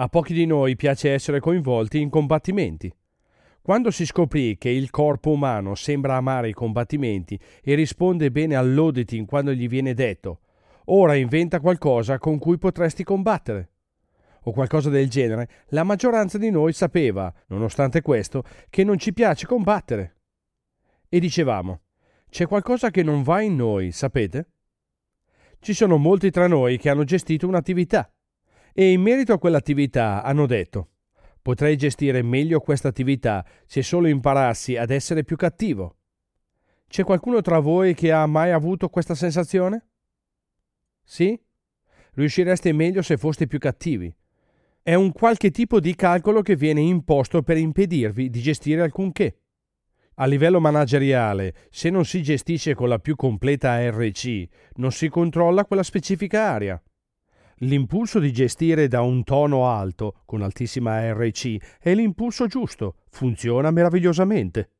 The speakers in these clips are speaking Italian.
A pochi di noi piace essere coinvolti in combattimenti. Quando si scoprì che il corpo umano sembra amare i combattimenti e risponde bene all'auditing quando gli viene detto «Ora inventa qualcosa con cui potresti combattere», o qualcosa del genere, la maggioranza di noi sapeva, nonostante questo, che non ci piace combattere. E dicevamo «C'è qualcosa che non va in noi, sapete?» Ci sono molti tra noi che hanno gestito un'attività e in merito a quell'attività hanno detto «Potrei gestire meglio questa attività se solo imparassi ad essere più cattivo». C'è qualcuno tra voi che ha mai avuto questa sensazione? Sì? Riuscireste meglio se foste più cattivi. È un qualche tipo di calcolo che viene imposto per impedirvi di gestire alcunché. A livello manageriale, se non si gestisce con la più completa ARC, non si controlla quella specifica area. L'impulso di gestire da un tono alto, con altissima ARC, è l'impulso giusto, funziona meravigliosamente.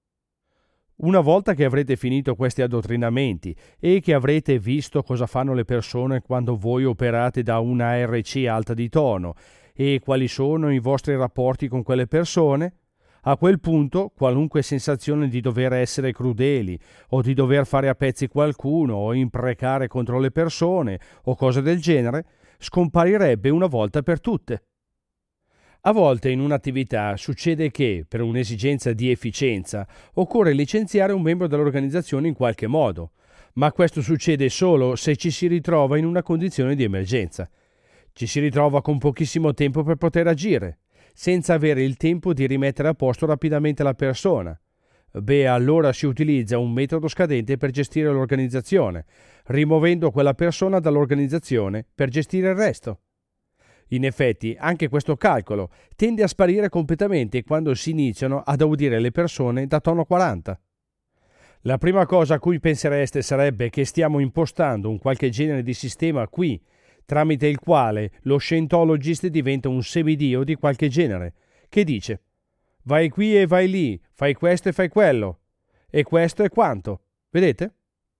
Una volta che avrete finito questi addottrinamenti e che avrete visto cosa fanno le persone quando voi operate da una ARC alta di tono e quali sono i vostri rapporti con quelle persone, a quel punto qualunque sensazione di dover essere crudeli o di dover fare a pezzi qualcuno o imprecare contro le persone o cose del genere scomparirebbe una volta per tutte. A volte in un'attività succede che, per un'esigenza di efficienza, occorre licenziare un membro dell'organizzazione in qualche modo, ma questo succede solo se ci si ritrova in una condizione di emergenza. Ci si ritrova con pochissimo tempo per poter agire, senza avere il tempo di rimettere a posto rapidamente la persona. Allora si utilizza un metodo scadente per gestire l'organizzazione, rimuovendo quella persona dall'organizzazione per gestire il resto. In effetti, anche questo calcolo tende a sparire completamente quando si iniziano ad audire le persone da tono 40. La prima cosa a cui pensereste sarebbe che stiamo impostando un qualche genere di sistema qui, tramite il quale lo Scientologist diventa un semidio di qualche genere, che dice «Vai qui e vai lì, fai questo e fai quello, e questo è quanto». Vedete?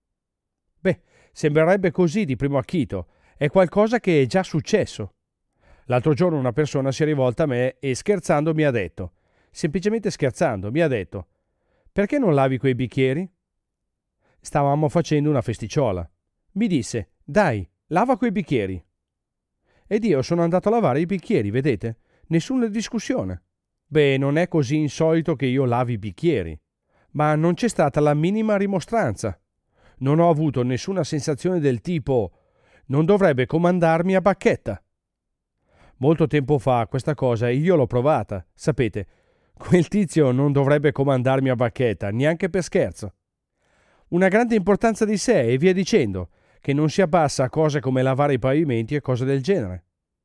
Sembrerebbe così di primo acchito, è qualcosa che è già successo. L'altro giorno una persona si è rivolta a me e scherzando mi ha detto, semplicemente scherzando, mi ha detto «Perché non lavi quei bicchieri?» Stavamo facendo una festiciola. Mi disse «Dai, lava quei bicchieri». Ed io sono andato a lavare i bicchieri, vedete? Nessuna discussione. Non è così insolito che io lavi i bicchieri, ma non c'è stata la minima rimostranza. Non ho avuto nessuna sensazione del tipo «Non dovrebbe comandarmi a bacchetta». Molto tempo fa questa cosa io l'ho provata, sapete, quel tizio non dovrebbe comandarmi a bacchetta, neanche per scherzo. Una grande importanza di sé e via dicendo, che non si abbassa a cose come lavare i pavimenti e cose del genere.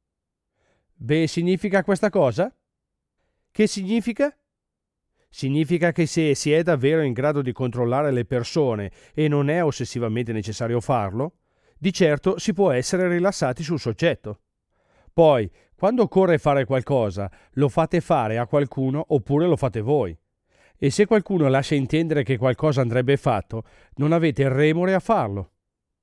Significa questa cosa? Che significa? Significa che se si è davvero in grado di controllare le persone e non è ossessivamente necessario farlo, di certo si può essere rilassati sul soggetto. Poi, quando occorre fare qualcosa, lo fate fare a qualcuno oppure lo fate voi. E se qualcuno lascia intendere che qualcosa andrebbe fatto, non avete remore a farlo.